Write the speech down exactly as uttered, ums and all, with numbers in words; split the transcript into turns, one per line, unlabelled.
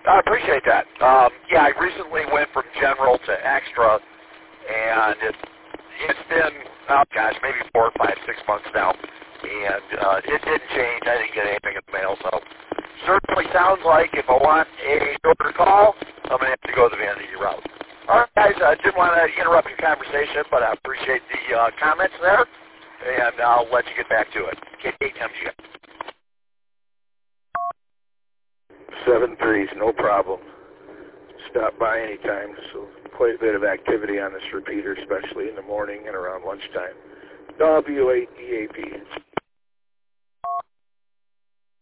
I appreciate that. Um, yeah, I recently went from general to extra, and it, it's been, oh gosh, maybe four, five, six months now, and uh, it didn't change. I didn't get anything in the mail, so certainly sounds like if I want a shorter call, I'm going to have to go the vanity route. All right, guys, I didn't want to interrupt your conversation, but I appreciate the uh, comments there, and I'll let you get back to it. K eight M G.
Seven threes, no problem. Stop by anytime. So quite a bit of activity on this repeater, especially in the morning and around lunchtime. W eight D A P.